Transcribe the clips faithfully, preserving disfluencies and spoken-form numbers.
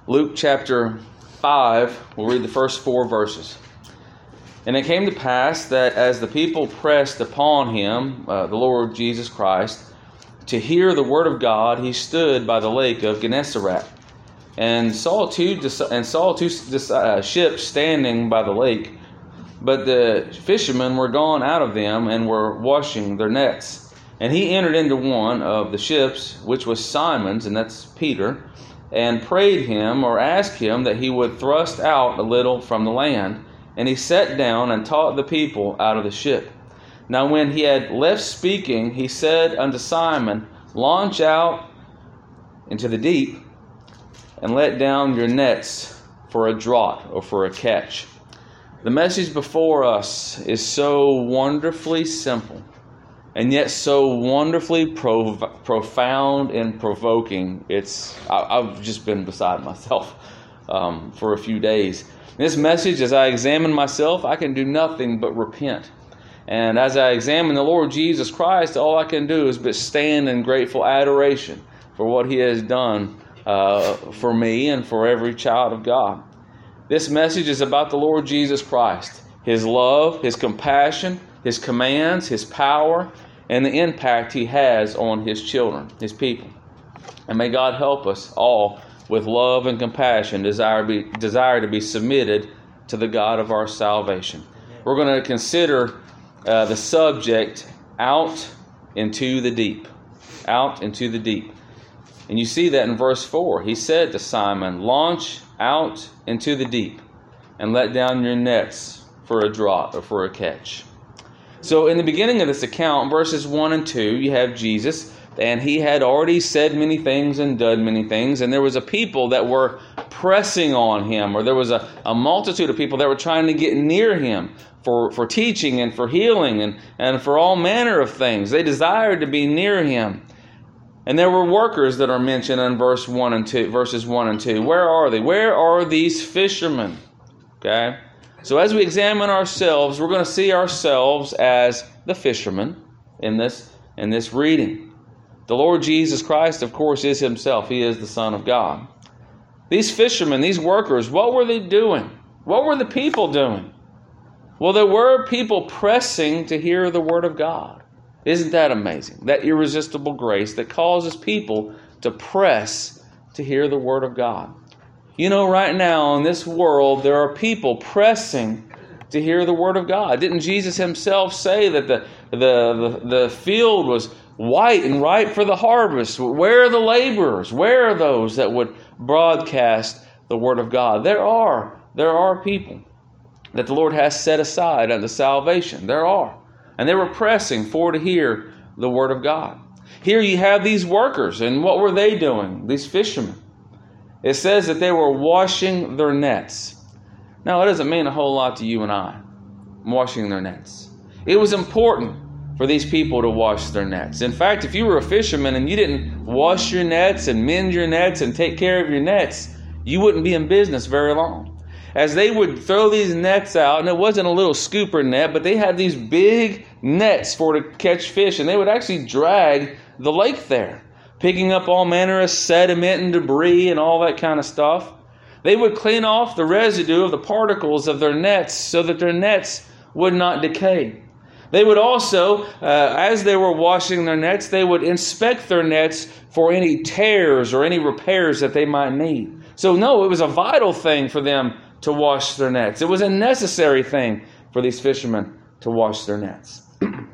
Luke chapter five, we'll read the first four verses. And it came to pass that as the people pressed upon him, uh, the Lord Jesus Christ, to hear the word of God, he stood by the lake of Gennesaret, and saw two and saw two uh, ships standing by the lake. But the fishermen were gone out of them and were washing their nets. And he entered into one of the ships, which was Simon's, and that's Peter, and prayed him, or asked him, that he would thrust out a little from the land. And he sat down and taught the people out of the ship. Now when he had left speaking, he said unto Simon, Launch out into the deep, and let down your nets for a draught, or for a catch. The message before us is so wonderfully simple, and yet so wonderfully pro- profound and provoking. It's I, I've just been beside myself um, for a few days. This message, as I examine myself, I can do nothing but repent. And as I examine the Lord Jesus Christ, all I can do is but stand in grateful adoration for what He has done uh, for me and for every child of God. This message is about the Lord Jesus Christ, His love, His compassion, His commands, His power, and the impact He has on His children, His people. And may God help us all with love and compassion, desire, be, desire to be submitted to the God of our salvation. We're going to consider uh, the subject, out into the deep. Out into the deep. And you see that in verse four. He said to Simon, Launch out into the deep, and let down your nets for a draught, or for a catch. So in the beginning of this account, verses one and two, you have Jesus. And He had already said many things and done many things. And there was a people that were pressing on Him. Or there was a, a multitude of people that were trying to get near Him for, for teaching and for healing and, and for all manner of things. They desired to be near Him. And there were workers that are mentioned in verse one and two, verses one and two. Where are they? Where are these fishermen? Okay. So as we examine ourselves, we're going to see ourselves as the fishermen in this, in this reading. The Lord Jesus Christ, of course, is Himself. He is the Son of God. These fishermen, these workers, what were they doing? What were the people doing? Well, there were people pressing to hear the Word of God. Isn't that amazing? That irresistible grace that causes people to press to hear the Word of God. You know, right now in this world, there are people pressing to hear the Word of God. Didn't Jesus Himself say that the, the, the, the field was white and ripe for the harvest? Where are the laborers? Where are those that would broadcast the Word of God? There are. There are people that the Lord has set aside unto salvation. There are. And they were pressing for to hear the Word of God. Here you have these workers. And what were they doing? These fishermen. It says that they were washing their nets. Now, it doesn't mean a whole lot to you and I, washing their nets. It was important for these people to wash their nets. In fact, if you were a fisherman and you didn't wash your nets and mend your nets and take care of your nets, you wouldn't be in business very long. As they would throw these nets out, and it wasn't a little scooper net, but they had these big nets for to catch fish, and they would actually drag the lake there, picking up all manner of sediment and debris and all that kind of stuff. They would clean off the residue of the particles of their nets so that their nets would not decay. They would also, uh, as they were washing their nets, they would inspect their nets for any tears or any repairs that they might need. So no, it was a vital thing for them to wash their nets. It was a necessary thing for these fishermen to wash their nets.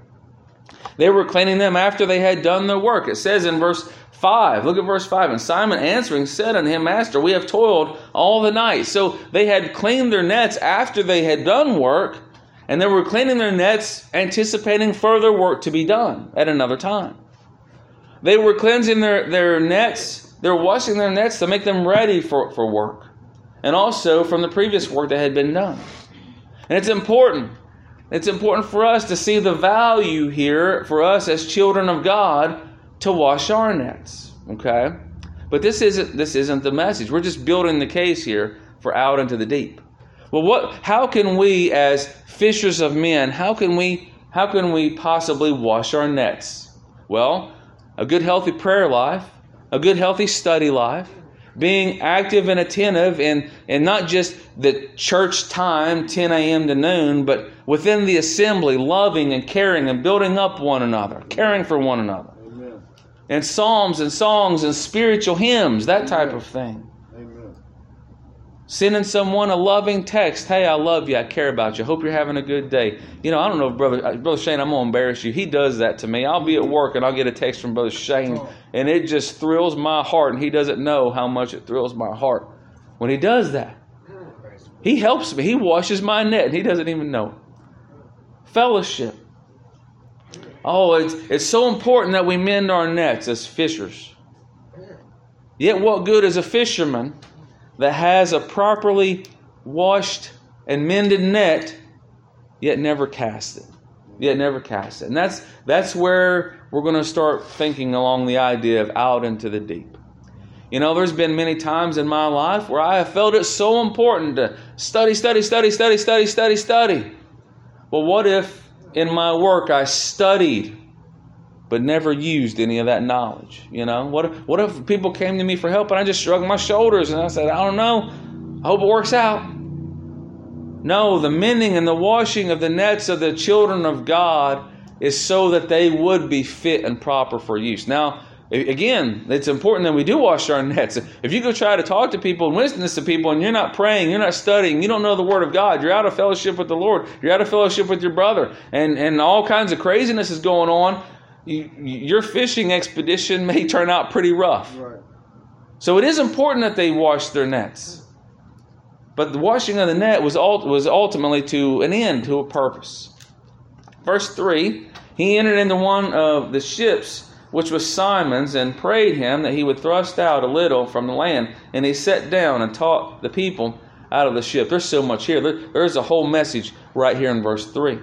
They were cleaning them after they had done their work. It says in verse five, look at verse five. And Simon answering said unto him, Master, we have toiled all the night. So they had cleaned their nets after they had done work. And they were cleaning their nets, anticipating further work to be done at another time. They were cleansing their, their nets. They were washing their nets to make them ready for, for work. And also from the previous work that had been done. And it's important. It's important for us to see the value here for us as children of God to wash our nets. Okay? But this isn't, this isn't the message. We're just building the case here for out into the deep. Well, what? How can we, as fishers of men, how can we, how can we possibly wash our nets? Well, a good healthy prayer life, a good healthy study life, being active and attentive, and, and not just the church time, ten a.m. to noon, but within the assembly, loving and caring and building up one another, caring for one another. Amen. And psalms and songs and spiritual hymns, that type of thing. Amen. Sending someone a loving text. Hey, I love you. I care about you. Hope you're having a good day. You know, I don't know, Brother Brother Shane, I'm going to embarrass you. He does that to me. I'll be at work and I'll get a text from Brother Shane, and it just thrills my heart, and he doesn't know how much it thrills my heart when he does that. He helps me. He washes my net, and he doesn't even know it. Fellowship. Oh, it's, it's so important that we mend our nets as fishers. Yet what good is a fisherman that has a properly washed and mended net, yet never cast it? Yet never cast it. And that's that's where we're going to start thinking along the idea of out into the deep. You know, there's been many times in my life where I have felt it so important to study, study, study, study, study, study, study. Well, what if in my work I studied but never used any of that knowledge? You know, what if, what if people came to me for help and I just shrugged my shoulders and I said, I don't know, I hope it works out. No, the mending and the washing of the nets of the children of God is so that they would be fit and proper for use. Now, again, it's important that we do wash our nets. If you go try to talk to people and witness to people and you're not praying, you're not studying, you don't know the Word of God, you're out of fellowship with the Lord, you're out of fellowship with your brother, and, and all kinds of craziness is going on, you, your fishing expedition may turn out pretty rough. Right. So it is important that they wash their nets. But the washing of the net was was ultimately to an end, to a purpose. Verse three, he entered into one of the ships, which was Simon's, and prayed him that he would thrust out a little from the land. And he sat down and taught the people out of the ship. There's so much here. There, there's a whole message right here in verse three.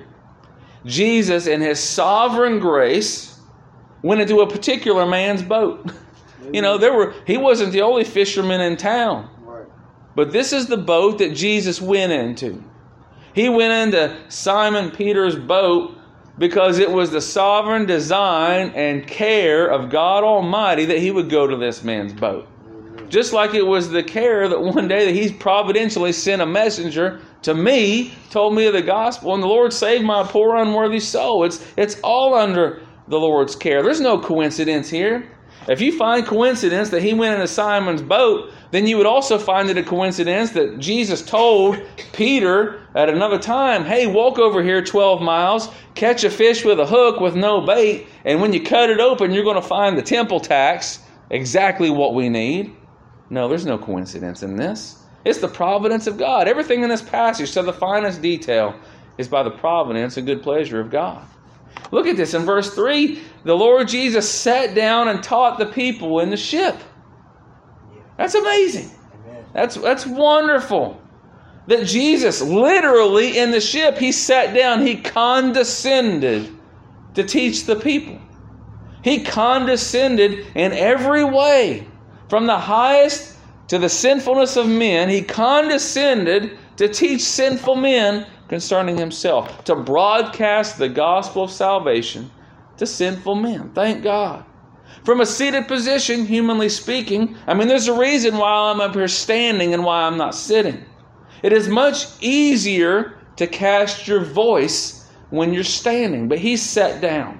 Jesus, in his sovereign grace, went into a particular man's boat. You know, there were he wasn't the only fisherman in town. But this is the boat that Jesus went into. He went into Simon Peter's boat because it was the sovereign design and care of God Almighty that he would go to this man's boat. Just like it was the care that one day that he providentially sent a messenger to me, told me of the gospel, and the Lord saved my poor unworthy soul. It's, it's all under the Lord's care. There's no coincidence here. If you find coincidence that he went into Simon's boat, then you would also find it a coincidence that Jesus told Peter at another time, hey, walk over here twelve miles, catch a fish with a hook with no bait, and when you cut it open, you're going to find the temple tax, exactly what we need. No, there's no coincidence in this. It's the providence of God. Everything in this passage, to the finest detail, is by the providence and good pleasure of God. Look at this in verse three. The Lord Jesus sat down and taught the people in the ship. That's amazing. Amen. That's, that's wonderful. That Jesus, literally in the ship, he sat down, he condescended to teach the people. He condescended in every way. From the highest to the sinfulness of men, he condescended to teach sinful men concerning himself, to broadcast the gospel of salvation to sinful men. Thank God. From a seated position, humanly speaking, I mean, there's a reason why I'm up here standing and why I'm not sitting. It is much easier to cast your voice when you're standing, but he sat down.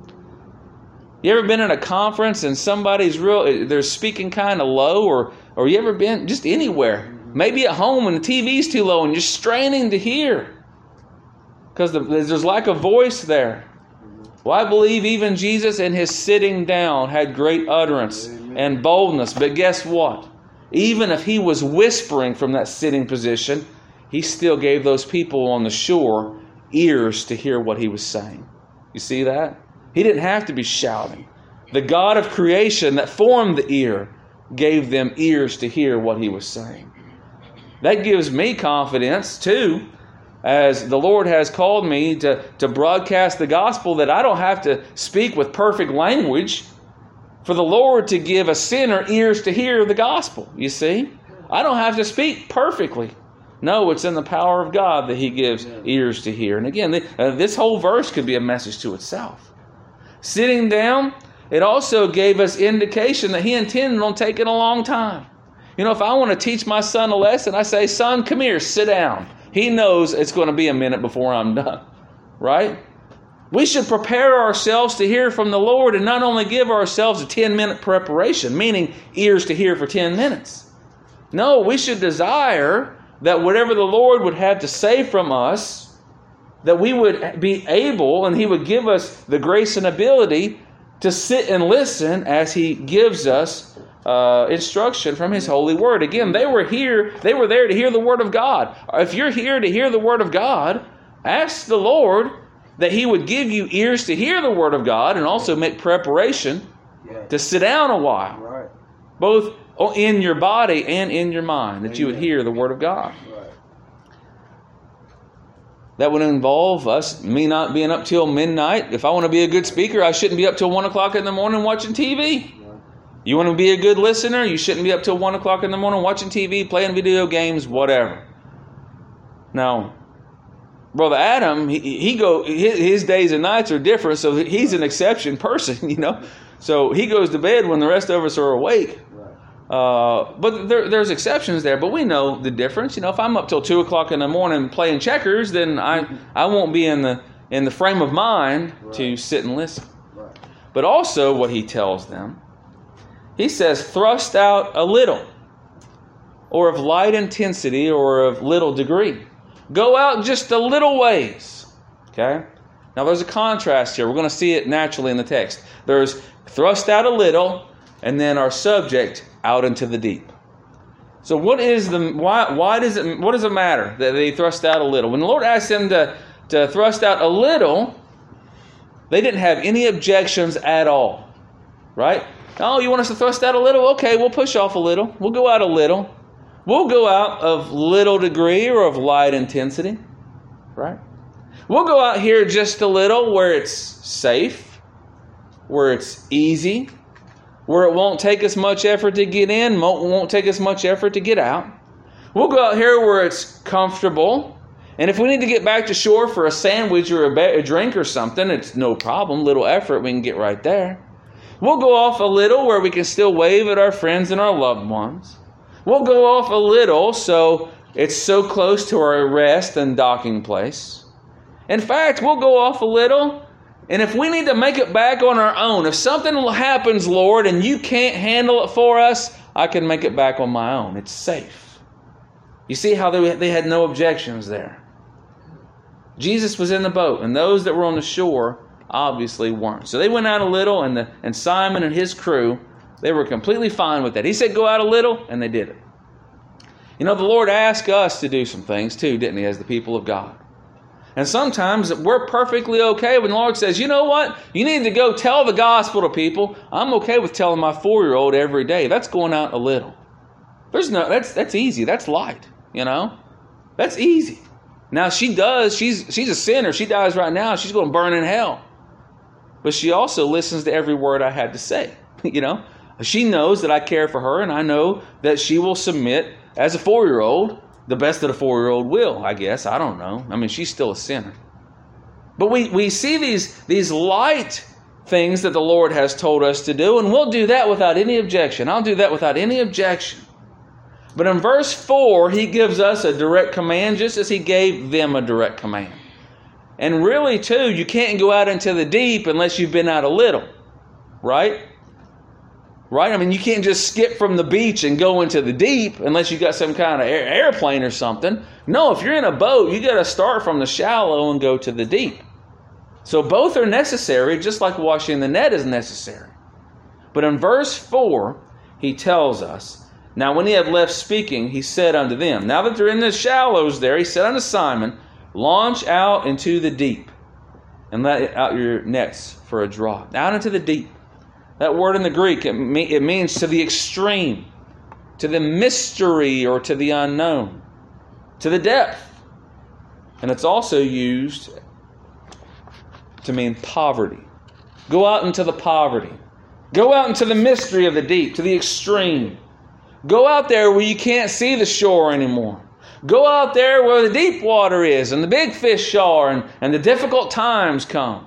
You ever been in a conference and somebody's real, they're speaking kind of low, or, or you ever been just anywhere, maybe at home and the T V's too low and you're straining to hear because the, there's lack of voice there. Well, I believe even Jesus in his sitting down had great utterance Amen. And boldness. But guess what? Even if he was whispering from that sitting position, he still gave those people on the shore ears to hear what he was saying. You see that? He didn't have to be shouting. The God of creation that formed the ear gave them ears to hear what he was saying. That gives me confidence too, as the Lord has called me to, to broadcast the gospel, that I don't have to speak with perfect language for the Lord to give a sinner ears to hear the gospel. You see? I don't have to speak perfectly. No, it's in the power of God that he gives ears to hear. And again, this whole verse could be a message to itself. Sitting down, it also gave us indication that he intended on taking a long time. You know, if I want to teach my son a lesson, I say, son, come here, sit down. He knows it's going to be a minute before I'm done, right? We should prepare ourselves to hear from the Lord and not only give ourselves a ten-minute preparation, meaning ears to hear for ten minutes. No, we should desire that whatever the Lord would have to say from us, that we would be able, and He would give us the grace and ability to sit and listen as He gives us uh, instruction from His holy word. Again, they were here, they were there to hear the word of God. If you're here to hear the word of God, ask the Lord that He would give you ears to hear the word of God and also make preparation yeah. to sit down a while. Right. Both in your body and in your mind, that Amen. You would hear the word of God. Right. That would involve us, me not being up till midnight. If I want to be a good speaker, I shouldn't be up till one o'clock in the morning watching T V. Right. You want to be a good listener, you shouldn't be up till one o'clock in the morning watching T V, playing video games, whatever. Now, Brother Adam, he, he go his, his days and nights are different, so he's an exception person, you know. So he goes to bed when the rest of us are awake. Uh, but there, there's exceptions there. But we know the difference. You know, if I'm up till two o'clock in the morning playing checkers, then I I won't be in the in the frame of mind right. to sit and listen. Right. But also, what he tells them, he says, thrust out a little, or of light intensity, or of little degree. Go out just a little ways. Okay? Now there's a contrast here. We're going to see it naturally in the text. There's thrust out a little, and then our subject, out into the deep. So what is the why why does it what does it matter that they thrust out a little? When the Lord asked them to, to thrust out a little, they didn't have any objections at all. Right? Oh, you want us to thrust out a little? Okay, we'll push off a little. We'll go out a little. We'll go out of little degree or of light intensity, right? We'll go out here just a little where it's safe, where it's easy, where it won't take us much effort to get in, won't take us much effort to get out. We'll go out here where it's comfortable, and if we need to get back to shore for a sandwich or a, ba- a drink or something, it's no problem, little effort, we can get right there. We'll go off a little where we can still wave at our friends and our loved ones. We'll go off a little so it's so close to our rest and docking place. In fact, we'll go off a little, and if we need to make it back on our own, if something happens, Lord, and you can't handle it for us, I can make it back on my own. It's safe. You see how they, they had no objections there. Jesus was in the boat, and those that were on the shore obviously weren't. So they went out a little, and, the, and Simon and his crew, they were completely fine with that. He said, go out a little, and they did it. You know, the Lord asked us to do some things too, didn't He, as the people of God. And sometimes we're perfectly okay when the Lord says, you know what? You need to go tell the gospel to people. I'm okay with telling my four-year-old every day. That's going out a little. There's no, that's that's easy. That's light, you know. That's easy. Now she does, she's she's a sinner. She dies right now. She's going to burn in hell. But she also listens to every word I had to say, you know. She knows that I care for her, and I know that she will submit as a four-year-old, the best that a four-year-old will, I guess. I don't know. I mean, she's still a sinner. But we, we see these, these light things that the Lord has told us to do, and we'll do that without any objection. I'll do that without any objection. But in verse four, He gives us a direct command, just as He gave them a direct command. And really, too, you can't go out into the deep unless you've been out a little. Right? Right? I mean, you can't just skip from the beach and go into the deep unless you got some kind of air, airplane or something. No, if you're in a boat, you got to start from the shallow and go to the deep. So both are necessary, just like washing the net is necessary. But in verse four, He tells us, now when He had left speaking, He said unto them, now that they're in the shallows there, He said unto Simon, launch out into the deep and let out your nets for a draught. Out into the deep. That word in the Greek, it, me, it means to the extreme, to the mystery or to the unknown, to the depth. And it's also used to mean poverty. Go out into the poverty. Go out into the mystery of the deep, to the extreme. Go out there where you can't see the shore anymore. Go out there where the deep water is and the big fish are and, and the difficult times come.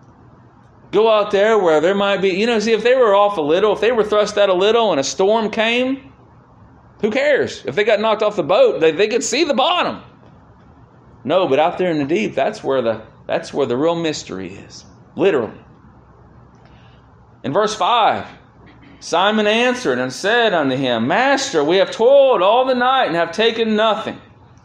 Go out there where there might be, you know, see, if they were off a little, if they were thrust out a little and a storm came, Who cares? If they got knocked off the boat, they, they could see the bottom. No, but out there in the deep, that's where the that's where the real mystery is. Literally. In verse five, Simon answered and said unto him, Master, we have toiled all the night and have taken nothing.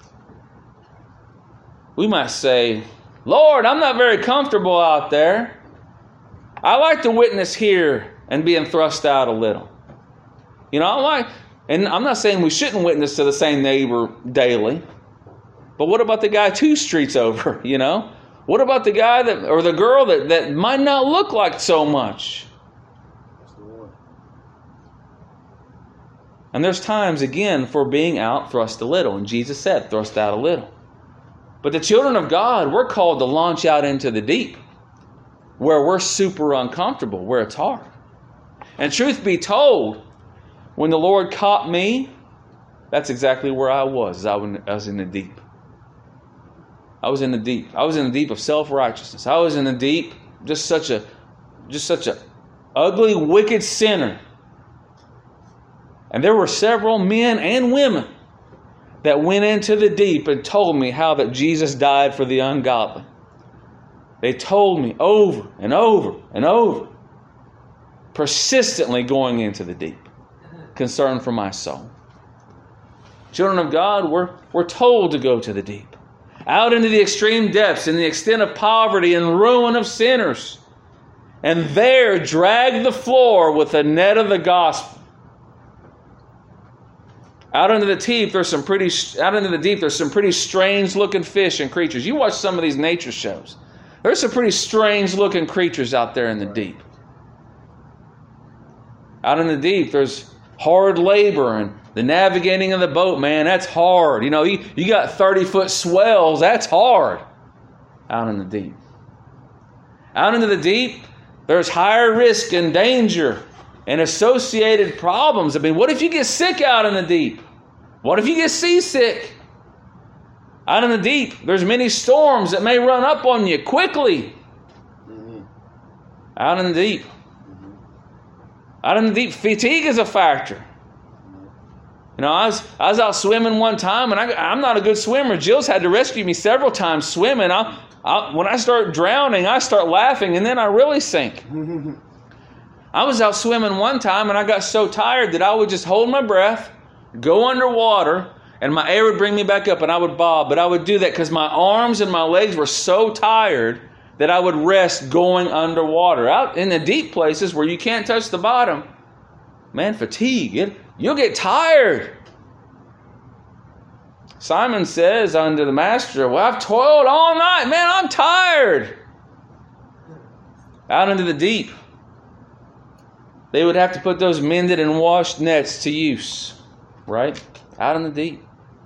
We might say, Lord, I'm not very comfortable out there. I like to witness here and being thrust out a little. You know, I like, and I'm not saying we shouldn't witness to the same neighbor daily. But what about the guy two streets over, you know? What about the guy that, or the girl that, that might not look like so much? And there's times, again, for being out thrust a little. And Jesus said, thrust out a little. But the children of God, we're called to launch out into the deep, where we're super uncomfortable, where it's hard. And truth be told, when the Lord caught me, that's exactly where I was. I was in the deep. I was in the deep. I was in the deep of self-righteousness. I was in the deep, just such a, just such a ugly, wicked sinner. And there were several men and women that went into the deep and told me how that Jesus died for the ungodly. They told me over and over and over, persistently going into the deep, concerned for my soul. Children of God, we're, we're told to go to the deep, out into the extreme depths, in the extent of poverty and ruin of sinners, and there drag the floor with the net of the gospel. Out into the deep, there's some pretty. Out into the deep, there's some pretty strange-looking fish and creatures. You watch some of these nature shows. There's some pretty strange-looking creatures out there in the deep. Out in the deep, there's hard labor and the navigating of the boat. Man, that's hard. You know, you, you got thirty-foot swells. That's hard. Out in the deep. Out into the deep, there's higher risk and danger and associated problems. I mean, what if you get sick out in the deep? What if you get seasick? Out in the deep, there's many storms that may run up on you quickly. Mm-hmm. Out in the deep. Mm-hmm. Out in the deep, fatigue is a factor. Mm-hmm. You know, I was I was out swimming one time, and I, I'm not a good swimmer. Jill's had to rescue me several times swimming. I, I, when I start drowning, I start laughing, and then I really sink. I was out swimming one time and I got so tired that I would just hold my breath, go underwater, and my air would bring me back up and I would bob. But I would do that because my arms and my legs were so tired that I would rest going underwater. Out in the deep places where you can't touch the bottom, man, fatigue, it, you'll get tired. Simon says unto the master, well, I've toiled all night. Man, I'm tired. Out into the deep, they would have to put those mended and washed nets to use, right? Out in the deep.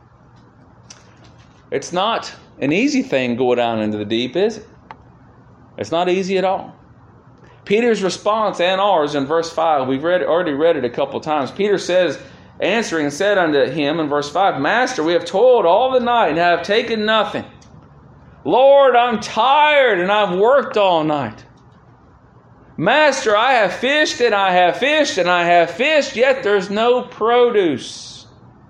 It's not an easy thing going down into the deep, is it? It's not easy at all. Peter's response and ours in verse five, we've read, already read it a couple times. Peter says, answering, said unto him in verse five, Master, we have toiled all the night and have taken nothing. Lord, I'm tired and I've worked all night. Master, I have fished and I have fished and I have fished, yet there's no produce.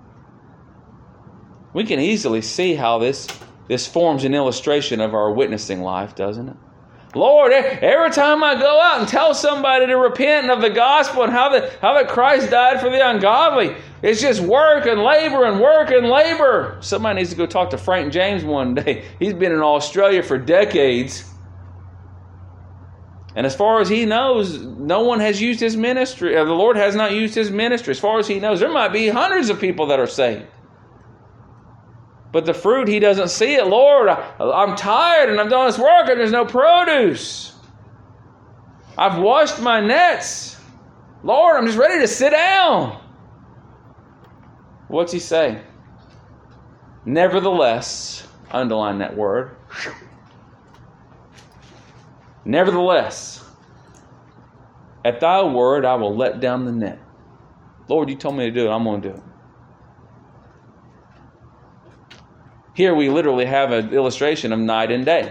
We can easily see how this, this forms an illustration of our witnessing life, doesn't it? Lord, every time I go out and tell somebody to repent of the gospel and how that, how that Christ died for the ungodly, it's just work and labor and work and labor. Somebody needs to go talk to Frank James one day. He's been in Australia for decades. And as far as he knows, no one has used his ministry. The Lord has not used his ministry. As far as he knows, there might be hundreds of people that are saved. But the fruit, he doesn't see it. Lord, I, I'm tired and I've done this work and there's no produce. I've washed my nets. Lord, I'm just ready to sit down. What's he say? Nevertheless, underline that word. Nevertheless, at thy word I will let down the net. Lord, you told me to do it. I'm going to do it. Here we literally have an illustration of night and day.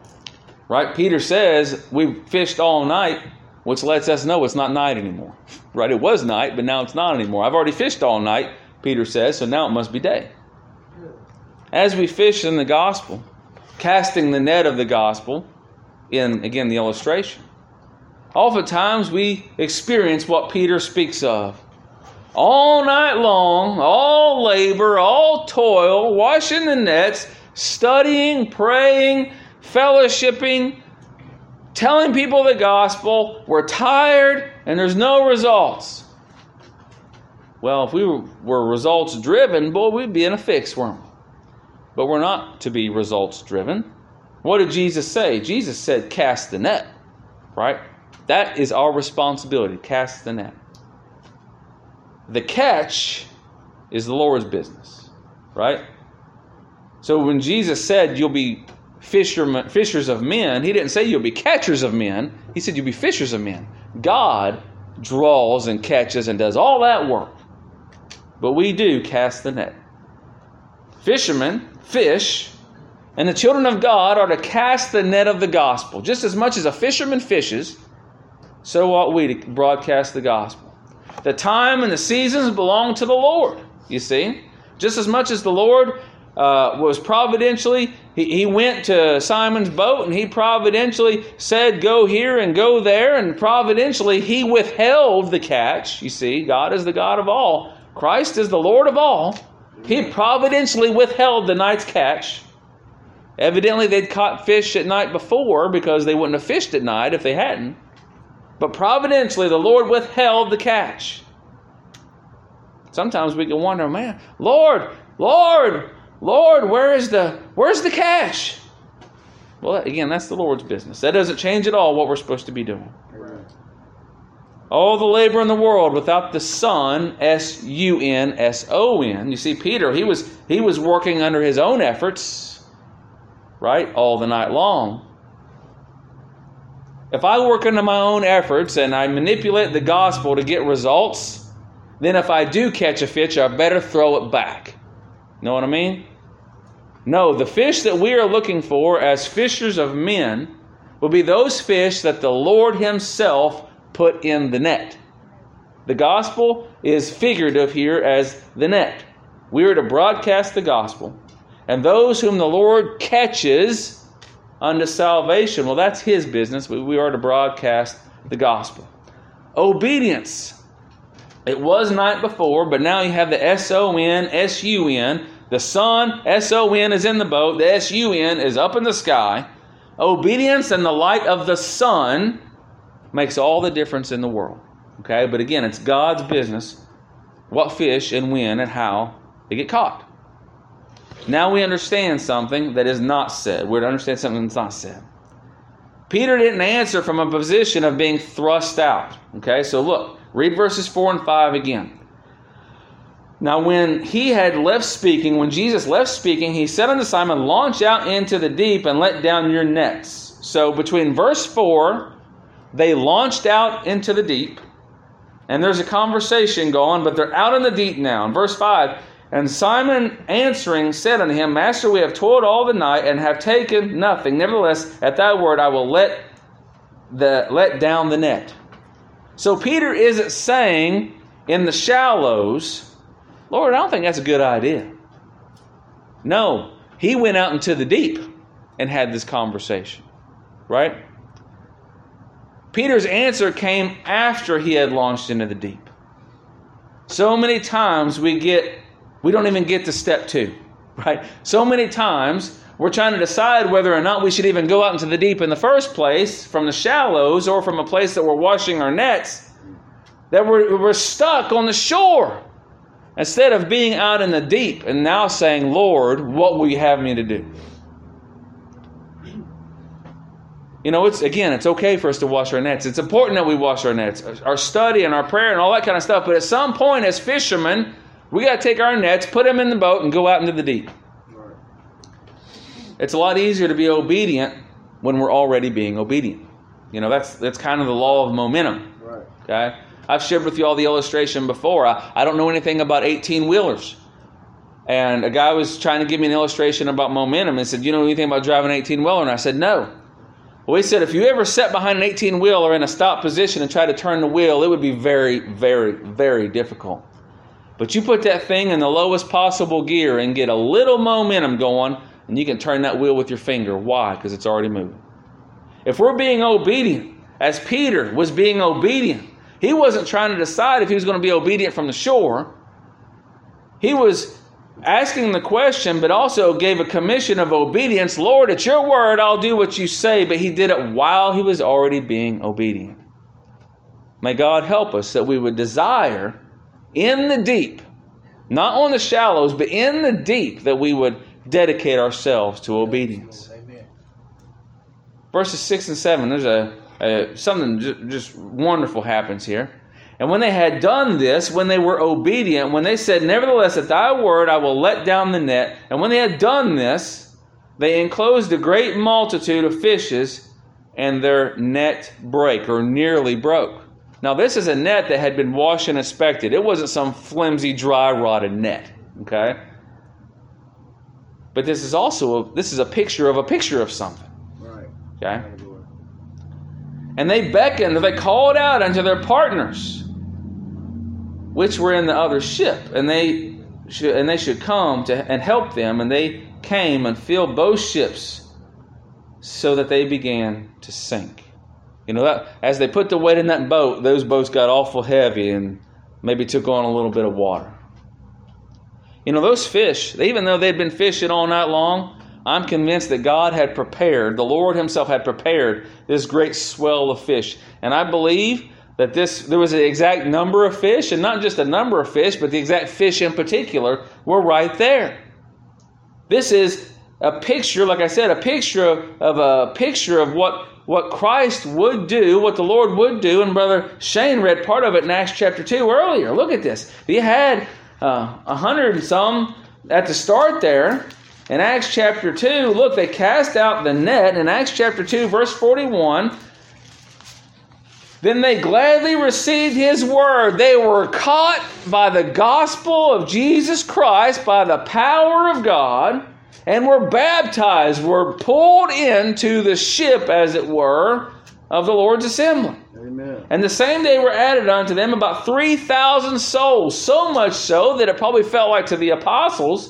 Right? Peter says we fished all night, which lets us know it's not night anymore. right? It was night, but now it's not anymore. I've already fished all night, Peter says, so now it must be day. As we fish in the gospel, casting the net of the gospel, in, again, the illustration, oftentimes we experience what Peter speaks of. All night long, all labor, all toil, washing the nets, studying, praying, fellowshipping, telling people the gospel. We're tired and there's no results. Well, if we were results driven, boy, we'd be in a fix, weren't we? But we're not to be results driven. What did Jesus say? Jesus said, cast the net, right? That is our responsibility, cast the net. The catch is the Lord's business, right? So when Jesus said you'll be fishermen, fishers of men, he didn't say you'll be catchers of men. He said you'll be fishers of men. God draws and catches and does all that work. But we do cast the net. Fishermen fish, and the children of God are to cast the net of the gospel. Just as much as a fisherman fishes, so ought we to broadcast the gospel. The time and the seasons belong to the Lord, you see. Just as much as the Lord uh, was providentially, he, he went to Simon's boat and he providentially said, go here and go there. And providentially, he withheld the catch. You see, God is the God of all. Christ is the Lord of all. He providentially withheld the night's catch. Evidently, they'd caught fish at night before because they wouldn't have fished at night if they hadn't. But providentially, the Lord withheld the catch. Sometimes we can wonder, man, Lord, Lord, Lord, where is the, where's the catch? Well, again, that's the Lord's business. That doesn't change at all what we're supposed to be doing. Right. All the labor in the world without the Son, S U N S O N. You see, Peter, he was he was working under his own efforts, right, all the night long. If I work under my own efforts and I manipulate the gospel to get results, then if I do catch a fish, I better throw it back. Know what I mean? No, the fish that we are looking for as fishers of men will be those fish that the Lord Himself put in the net. The gospel is figurative here as the net. We are to broadcast the gospel. And those whom the Lord catches unto salvation, well, that's His business. We, we are to broadcast the gospel. Obedience. It was night before, but now you have the S O N, S U N. The Son, S O N, is in the boat. The S U N is up in the sky. Obedience and the light of the sun makes all the difference in the world. Okay, but again, it's God's business what fish and when and how they get caught. Now we understand something that is not said. We're to understand something that's not said. Peter didn't answer from a position of being thrust out. Okay, so look, read verses four and five again. Now when he had left speaking, when Jesus left speaking, he said unto Simon, launch out into the deep and let down your nets. So between verse four, they launched out into the deep. And there's a conversation going, but they're out in the deep now. In verse five, and Simon answering said unto him, Master, we have toiled all the night and have taken nothing. Nevertheless, at thy word I will let the let down the net. So Peter isn't saying in the shallows, Lord, I don't think that's a good idea. No, he went out into the deep and had this conversation. Right? Peter's answer came after he had launched into the deep. So many times we get We don't even get to step two, right? So many times we're trying to decide whether or not we should even go out into the deep in the first place from the shallows or from a place that we're washing our nets, that we're, we're stuck on the shore instead of being out in the deep and now saying, Lord, what will you have me to do? You know, it's again, it's okay for us to wash our nets. It's important that we wash our nets, our study and our prayer and all that kind of stuff. But at some point as fishermen, we got to take our nets, put them in the boat, and go out into the deep. Right. It's a lot easier to be obedient when we're already being obedient. You know, that's that's kind of the law of momentum. Right. Okay? I've shared with you all the illustration before. I, I don't know anything about eighteen-wheelers. And a guy was trying to give me an illustration about momentum and said, you know anything about driving an eighteen-wheeler? And I said, no. Well, he said if you ever sat behind an eighteen-wheeler in a stop position and tried to turn the wheel, it would be very, very, very difficult. But you put that thing in the lowest possible gear and get a little momentum going, and you can turn that wheel with your finger. Why? Because it's already moving. If we're being obedient, as Peter was being obedient, he wasn't trying to decide if he was going to be obedient from the shore. He was asking the question, but also gave a commission of obedience. Lord, at your word, I'll do what you say. But he did it while he was already being obedient. May God help us that we would desire in the deep, not on the shallows, but in the deep, that we would dedicate ourselves to obedience. Amen. Verses six and seven, there's a, a something just, just wonderful happens here. And when they had done this, when they were obedient, when they said, nevertheless, at thy word I will let down the net. And when they had done this, they enclosed a great multitude of fishes, and their net brake, or nearly broke. Now, this is a net that had been washed and inspected. It wasn't some flimsy, dry, rotted net. Okay? But this is also a, this is a picture of a picture of something. Right. Okay? And they beckoned, they called out unto their partners, which were in the other ship, and they should and they should come to and help them. And they came and filled both ships, so that they began to sink. You know, that as they put the weight in that boat, those boats got awful heavy and maybe took on a little bit of water. You know, those fish, even though they'd been fishing all night long, I'm convinced that God had prepared, the Lord himself had prepared this great swell of fish. And I believe that this there was an exact number of fish, and not just a number of fish, but the exact fish in particular were right there. This is a picture, like I said, a picture of, of a picture of what, what Christ would do, what the Lord would do. And Brother Shane read part of it in Acts chapter two earlier. Look at this. He had uh, a hundred and some at the start there. In Acts chapter two, look, they cast out the net. In Acts chapter two, verse forty-one, then they gladly received his word. They were caught by the gospel of Jesus Christ, by the power of God, and were baptized, were pulled into the ship, as it were, of the Lord's assembly. Amen. And the same day were added unto them about three thousand souls, so much so that it probably felt like to the apostles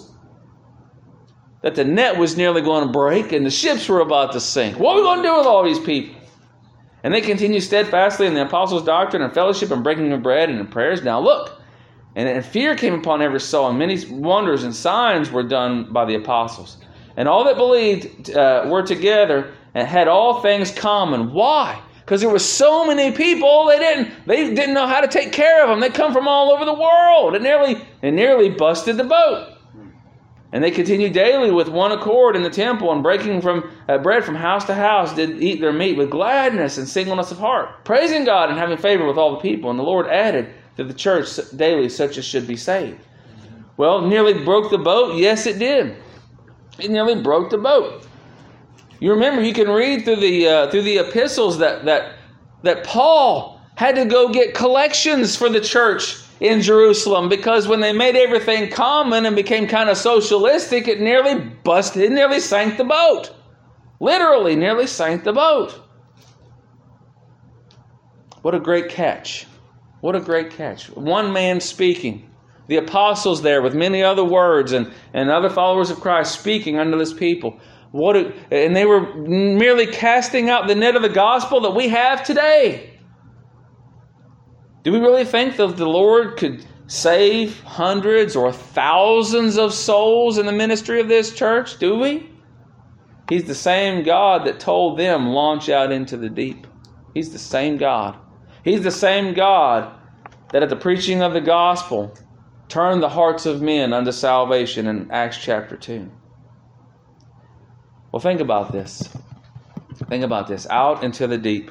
that the net was nearly going to break and the ships were about to sink. What are we going to do with all these people? And they continued steadfastly in the apostles' doctrine and fellowship and breaking of bread and in prayers. Now look, and, and fear came upon every soul, and many wonders and signs were done by the apostles. And all that believed uh, were together and had all things common. Why? Because there were so many people, they didn't they didn't know how to take care of them. They come from all over the world. It nearly, it nearly busted the boat. And they continued daily with one accord in the temple, and breaking from uh, bread from house to house, did eat their meat with gladness and singleness of heart, praising God and having favor with all the people. And the Lord added to the church daily such as should be saved. Well, nearly broke the boat. Yes, it did. It nearly broke the boat. You remember, you can read through the uh, through the epistles that that that Paul had to go get collections for the church in Jerusalem, because when they made everything common and became kind of socialistic, it nearly busted, it nearly sank the boat. Literally, nearly sank the boat. What a great catch. What a great catch. One man speaking. The apostles there with many other words, and, and other followers of Christ speaking unto this people. What a, and they were merely casting out the net of the gospel that we have today. Do we really think that the Lord could save hundreds or thousands of souls in the ministry of this church? Do we? He's the same God that told them, launch out into the deep. He's the same God. He's the same God that at the preaching of the gospel turned the hearts of men unto salvation in Acts chapter two. Well, think about this. Think about this. Out into the deep.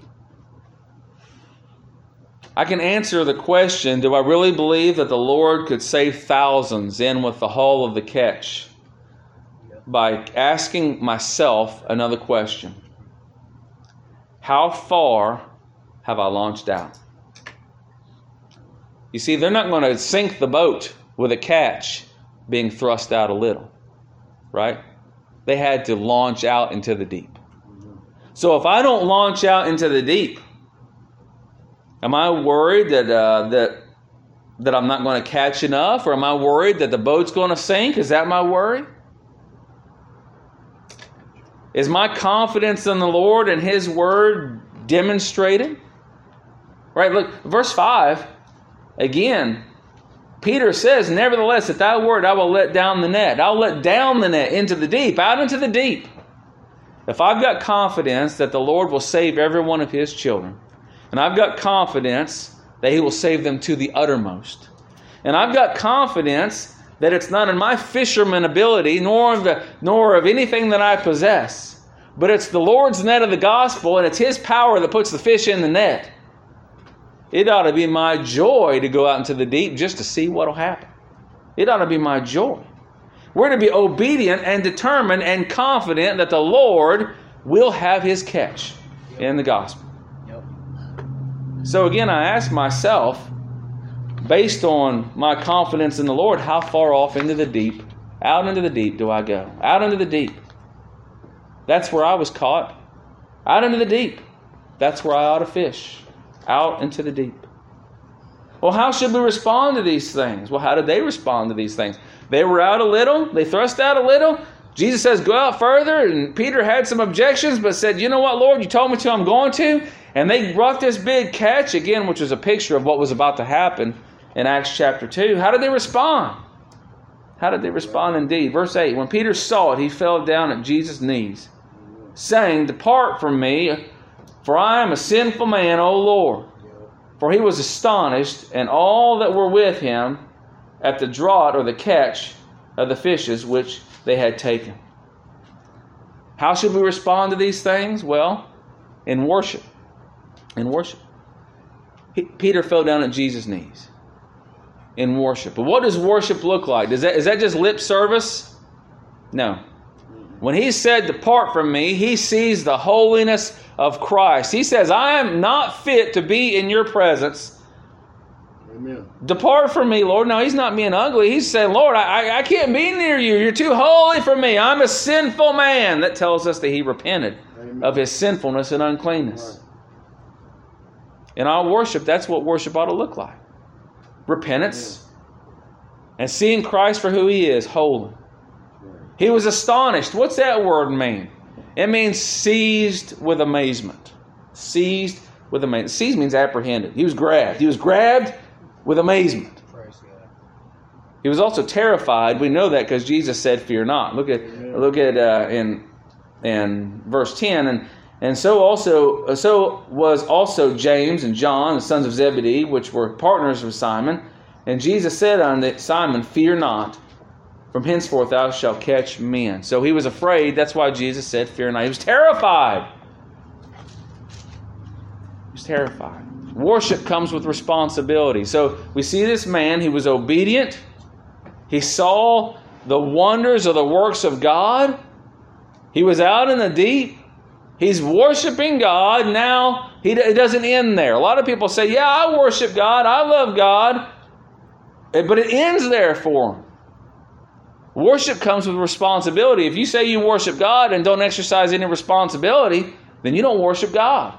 I can answer the question, do I really believe that the Lord could save thousands in with the hull of the catch? By asking myself another question. How far have I launched out? You see, they're not going to sink the boat with a catch being thrust out a little, right? They had to launch out into the deep. So if I don't launch out into the deep, am I worried that uh, that that I'm not going to catch enough? Or am I worried that the boat's going to sink? Is that my worry? Is my confidence in the Lord and His Word demonstrated? Right, look, verse five, again, Peter says, nevertheless, at thy word I will let down the net. I'll let down the net into the deep, out into the deep. If I've got confidence that the Lord will save every one of His children, and I've got confidence that He will save them to the uttermost, and I've got confidence that it's not in my fisherman ability, nor of, the, nor of anything that I possess, but it's the Lord's net of the gospel, and it's His power that puts the fish in the net. It ought to be my joy to go out into the deep just to see what will happen. It ought to be my joy. We're to be obedient and determined and confident that the Lord will have His catch in the gospel. Yep. So again, I ask myself, based on my confidence in the Lord, how far off into the deep, out into the deep do I go? Out into the deep. That's where I was caught. Out into the deep. That's where I ought to fish. Out into the deep. Well, how should we respond to these things? Well, how did they respond to these things? They were out a little. They thrust out a little. Jesus says, go out further. And Peter had some objections, but said, you know what, Lord, you told me to, I'm going to. And they brought this big catch, again, which was a picture of what was about to happen in Acts chapter two. How did they respond? How did they respond indeed? Verse eight, when Peter saw it, he fell down at Jesus' knees, saying, depart from me, for I am a sinful man, O Lord. For he was astonished, and all that were with him, at the draught or the catch of the fishes which they had taken. How should we respond to these things? Well, in worship. In worship. Peter fell down at Jesus' knees. In worship. But what does worship look like? Is that, is that just lip service? No. When he said, depart from me, he sees the holiness of Christ. He says, I am not fit to be in your presence. Amen. Depart from me, Lord. No, he's not being ugly. He's saying, Lord, I, I can't be near you. You're too holy for me. I'm a sinful man. That tells us that he repented Amen. Of his sinfulness and uncleanness. Right. In our worship, that's what worship ought to look like. Repentance Amen. And seeing Christ for who He is, holy. He was astonished. What's that word mean? It means seized with amazement. Seized with amazement. Seized means apprehended. He was grabbed. He was grabbed with amazement. He was also terrified. We know that because Jesus said, fear not. Look at Amen. Look at uh, in in verse ten. And and so also so was also James and John, the sons of Zebedee, which were partners with Simon. And Jesus said unto Simon, fear not. From henceforth thou shalt catch men. So he was afraid. That's why Jesus said, fear not. He was terrified. He was terrified. Worship comes with responsibility. So we see this man, he was obedient. He saw the wonders of the works of God. He was out in the deep. He's worshiping God. Now, he, it doesn't end there. A lot of people say, yeah, I worship God. I love God. But it ends there for him. Worship comes with responsibility. If you say you worship God and don't exercise any responsibility, then you don't worship God.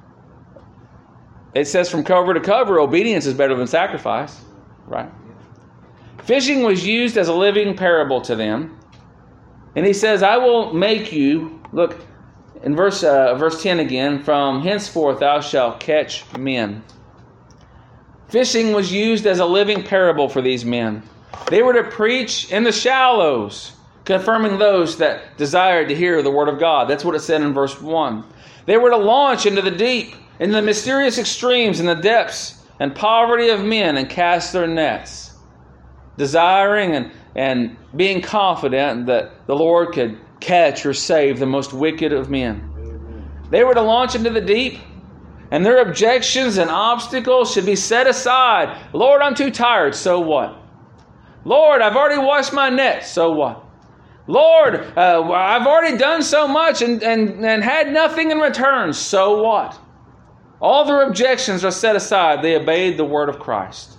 It says from cover to cover, obedience is better than sacrifice. Right? Fishing was used as a living parable to them. And he says, I will make you, look, in verse, uh, verse ten again, from henceforth thou shalt catch men. Fishing was used as a living parable for these men. They were to preach in the shallows, confirming those that desired to hear the word of God. That's what it said in verse one. They were to launch into the deep, into the mysterious extremes, in the depths and poverty of men, and cast their nets, desiring and, and being confident that the Lord could catch or save the most wicked of men. Amen. They were to launch into the deep, and their objections and obstacles should be set aside. Lord, I'm too tired. So what? Lord, I've already washed my net. So what? Lord, uh, I've already done so much and, and, and had nothing in return. So what? All their objections are set aside. They obeyed the word of Christ.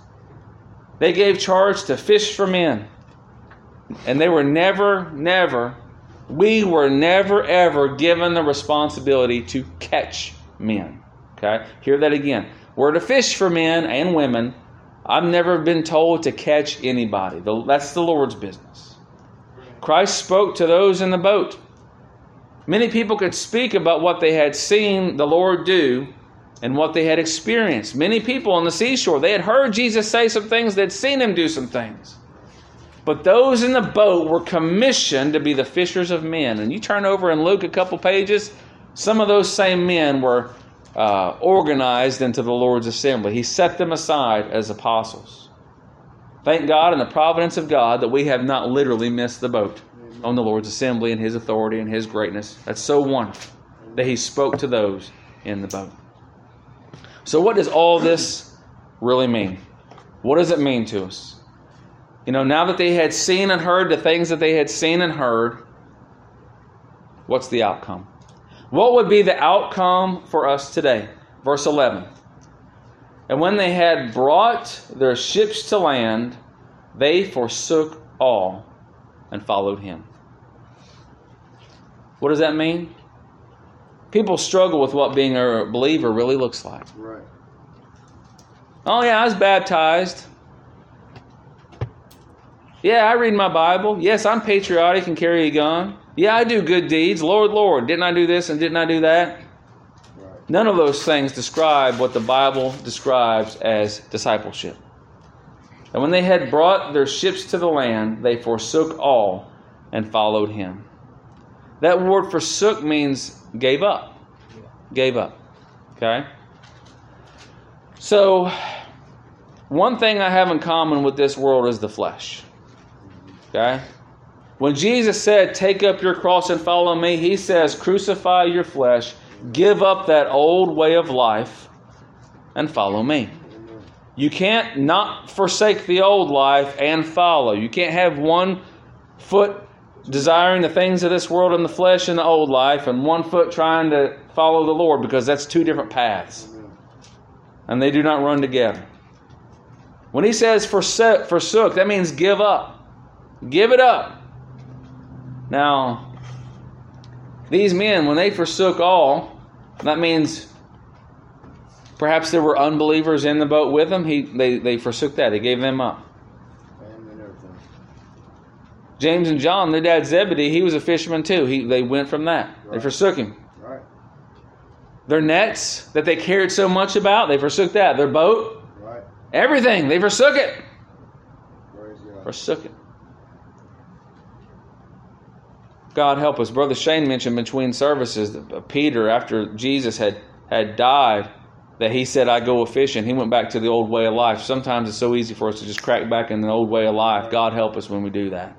They gave charge to fish for men. And they were never, never We were never, ever given the responsibility to catch men. Okay? Hear that again. We're to fish for men and women. I've never been told to catch anybody. That's the Lord's business. Christ spoke to those in the boat. Many people could speak about what they had seen the Lord do and what they had experienced. Many people on the seashore, they had heard Jesus say some things, they'd seen Him do some things. But those in the boat were commissioned to be the fishers of men. And you turn over in Luke a couple pages, some of those same men were uh, organized into the Lord's assembly. He set them aside as apostles. Thank God in the providence of God that we have not literally missed the boat on the Lord's assembly and His authority and His greatness. That's so wonderful that He spoke to those in the boat. So what does all this really mean? What does it mean to us? You know, now that they had seen and heard the things that they had seen and heard, what's the outcome? What would be the outcome for us today? Verse eleven. And when they had brought their ships to land, they forsook all and followed Him. What does that mean? People struggle with what being a believer really looks like. Right. Oh yeah, I was baptized. Yeah, I read my Bible. Yes, I'm patriotic and carry a gun. Yeah, I do good deeds. Lord, Lord, didn't I do this and didn't I do that? Right. None of those things describe what the Bible describes as discipleship. And when they had brought their ships to the land, they forsook all and followed Him. That word forsook means gave up. Gave up. Okay? So, one thing I have in common with this world is the flesh. Okay? When Jesus said, take up your cross and follow me, He says, crucify your flesh, give up that old way of life, and follow me. You can't not forsake the old life and follow. You can't have one foot desiring the things of this world and the flesh and the old life, and one foot trying to follow the Lord, because that's two different paths. And they do not run together. When He says forsook, forsook, that means give up. Give it up. Now, these men, when they forsook all, that means perhaps there were unbelievers in the boat with them. He, they, they forsook that. They gave them up. James and John, their dad Zebedee, he was a fisherman too. He, they went from that. Right. They forsook him. Right. Their nets that they cared so much about, they forsook that. Their boat, right. Everything, they forsook it. Praise God. Forsook it. God help us. Brother Shane mentioned between services that Peter, after Jesus had, had died, that he said, I go a-fishing. He went back to the old way of life. Sometimes it's so easy for us to just crack back in the old way of life. God help us when we do that.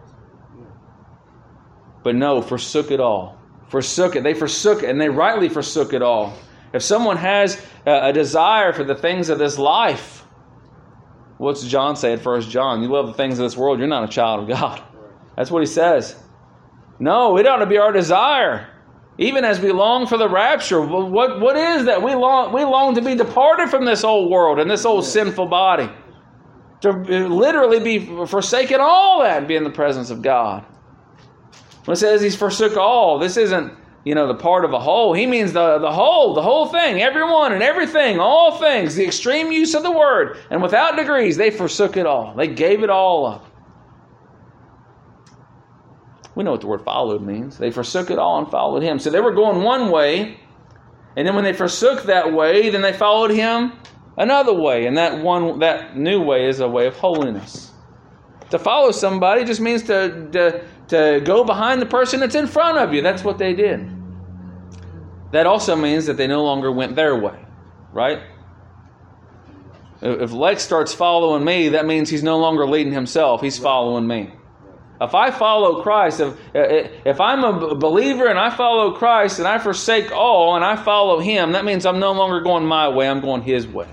But no, forsook it all. Forsook it. They forsook it, and they rightly forsook it all. If someone has a, a desire for the things of this life, what's John say at First John? You love the things of this world, you're not a child of God. That's what he says. No, it ought to be our desire. Even as we long for the rapture, what, what is that? We long, we long to be departed from this old world and this old sinful body. To literally be forsaken all that and be in the presence of God. When it says He's forsook all, this isn't, you know, the part of a whole. He means the, the whole, the whole thing, everyone and everything, all things, the extreme use of the word. And without degrees, they forsook it all. They gave it all up. We know what the word followed means. They forsook it all and followed Him. So they were going one way, and then when they forsook that way, then they followed Him another way. And that one, that new way is a way of holiness. To follow somebody just means to, to, to go behind the person that's in front of you. That's what they did. That also means that they no longer went their way, right? If Lex starts following me, that means he's no longer leading himself. He's following me. If I follow Christ, if, if I'm a believer and I follow Christ and I forsake all and I follow Him, that means I'm no longer going my way, I'm going His way.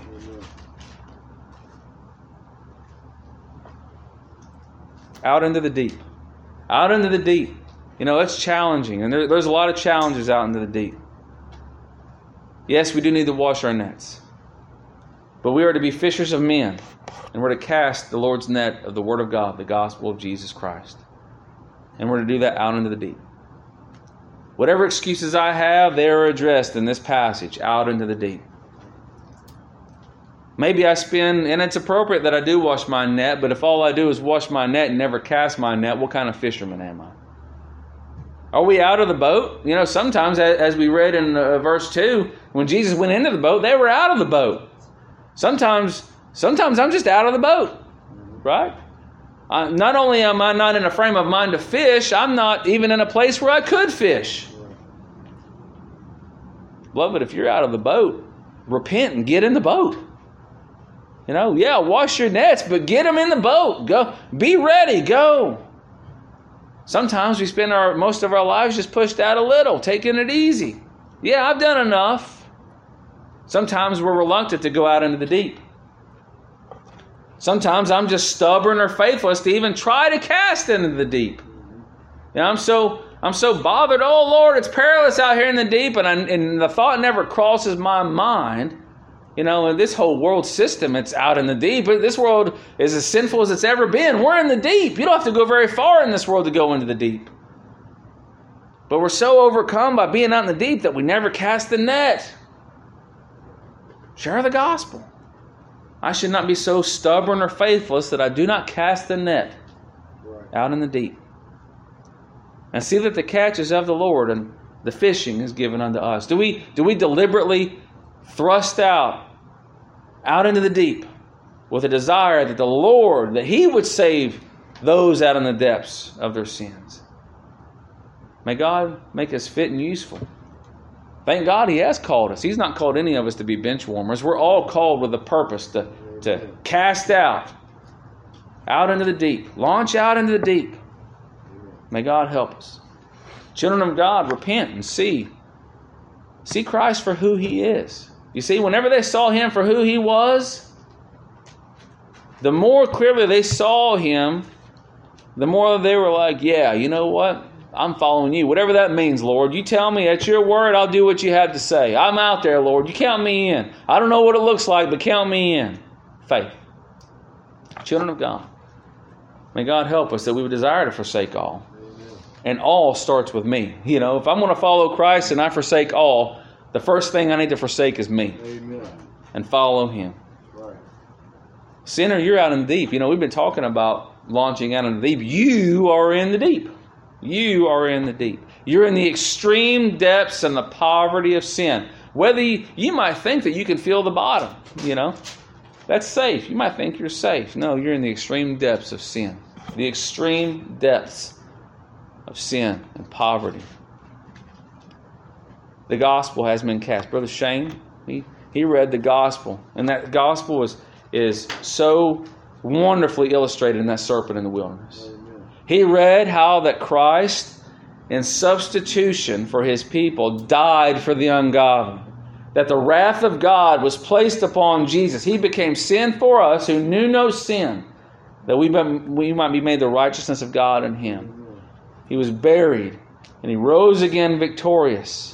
Out into the deep. Out into the deep. You know, it's challenging. And there, there's a lot of challenges out into the deep. Yes, we do need to wash our nets. But we are to be fishers of men. And we're to cast the Lord's net of the Word of God, the gospel of Jesus Christ. And we're to do that out into the deep. Whatever excuses I have, they are addressed in this passage, out into the deep. Maybe I spend, and it's appropriate that I do wash my net, but if all I do is wash my net and never cast my net, what kind of fisherman am I? Are we out of the boat? You know, sometimes, as we read in uh, verse two, when Jesus went into the boat, they were out of the boat. Sometimes, sometimes I'm just out of the boat, right? I, not only am I not in a frame of mind to fish, I'm not even in a place where I could fish. Beloved, if you're out of the boat, repent and get in the boat. You know, yeah, wash your nets, but get them in the boat. Go, be ready, go. Sometimes we spend our most of our lives just pushed out a little, taking it easy. Yeah, I've done enough. Sometimes we're reluctant to go out into the deep. Sometimes I'm just stubborn or faithless to even try to cast into the deep. You know, I'm so I'm so bothered. Oh Lord, it's perilous out here in the deep, and I, and the thought never crosses my mind. You know, in this whole world system, it's out in the deep. This world is as sinful as it's ever been. We're in the deep. You don't have to go very far in this world to go into the deep. But we're so overcome by being out in the deep that we never cast the net. Share the gospel. I should not be so stubborn or faithless that I do not cast the net out in the deep. And see that the catch is of the Lord and the fishing is given unto us. Do we, do we deliberately thrust out, out into the deep with a desire that the Lord, that He would save those out in the depths of their sins? May God make us fit and useful. Thank God He has called us. He's not called any of us to be bench warmers. We're all called with a purpose to, to cast out, out into the deep. Launch out into the deep. May God help us. Children of God, repent and see. See Christ for who He is. You see, whenever they saw Him for who He was, the more clearly they saw Him, the more they were like, yeah, you know what? I'm following You. Whatever that means, Lord. You tell me at Your word, I'll do what You have to say. I'm out there, Lord. You count me in. I don't know what it looks like, but count me in. Faith. Children of God. May God help us that we would desire to forsake all. And all starts with me. You know, if I'm going to follow Christ and I forsake all, the first thing I need to forsake is me. Amen. And follow Him. Right. Sinner, you're out in the deep. You know, we've been talking about launching out in the deep. You are in the deep. You are in the deep. You're in the extreme depths and the poverty of sin. Whether you, you might think that you can feel the bottom, you know. That's safe. You might think you're safe. No, you're in the extreme depths of sin. The extreme depths of sin and poverty. The gospel has been cast. Brother Shane, he, he read the gospel. And that gospel is, is so wonderfully illustrated in that serpent in the wilderness. Amen. He read how that Christ, in substitution for His people, died for the ungodly. That the wrath of God was placed upon Jesus. He became sin for us who knew no sin, that we might, we might be made the righteousness of God in Him. He was buried, and He rose again victorious.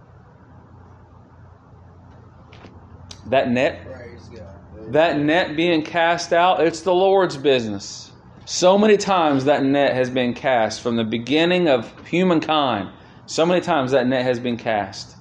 That net, that net being cast out, it's the Lord's business. So many times that net has been cast from the beginning of humankind. So many times that net has been cast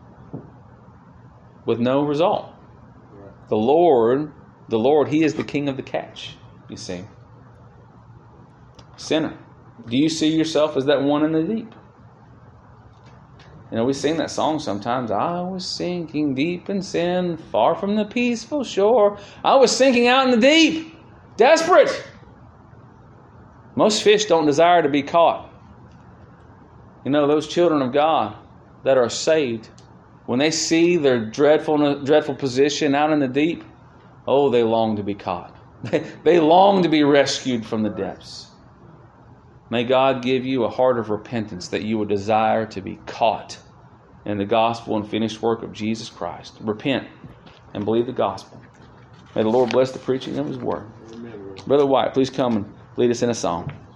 with no result. The Lord, the Lord, He is the King of the catch, you see. Sinner, do you see yourself as that one in the deep? You know, we sing that song sometimes. I was sinking deep in sin, far from the peaceful shore. I was sinking out in the deep, desperate. Most fish don't desire to be caught. You know, those children of God that are saved, when they see their dreadful, dreadful position out in the deep, oh, they long to be caught. They, they long to be rescued from the depths. May God give you a heart of repentance that you would desire to be caught in the gospel and finished work of Jesus Christ. Repent and believe the gospel. May the Lord bless the preaching of His word. Amen. Brother White, please come and lead us in a song.